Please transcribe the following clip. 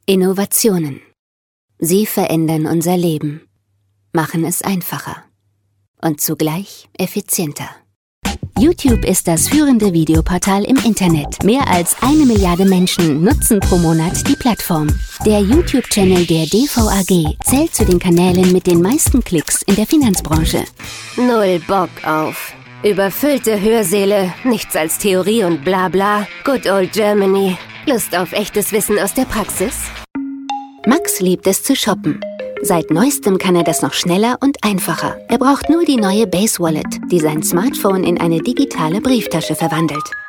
Innovationen. Sie verändern unser Leben, machen es einfacher und zugleich effizienter. YouTube ist das führende Videoportal im Internet. Mehr als 1 Milliarde Menschen nutzen pro Monat die Plattform. Der YouTube-Channel der DVAG zählt zu den Kanälen mit den meisten Klicks in der Finanzbranche. Null Bock auf überfüllte Hörsäle, nichts als Theorie und Blabla. Good old Germany. Lust auf echtes Wissen aus der Praxis? Max liebt es zu shoppen. Seit neuestem kann er das noch schneller und einfacher. Er braucht nur die neue Base Wallet, die sein Smartphone in eine digitale Brieftasche verwandelt.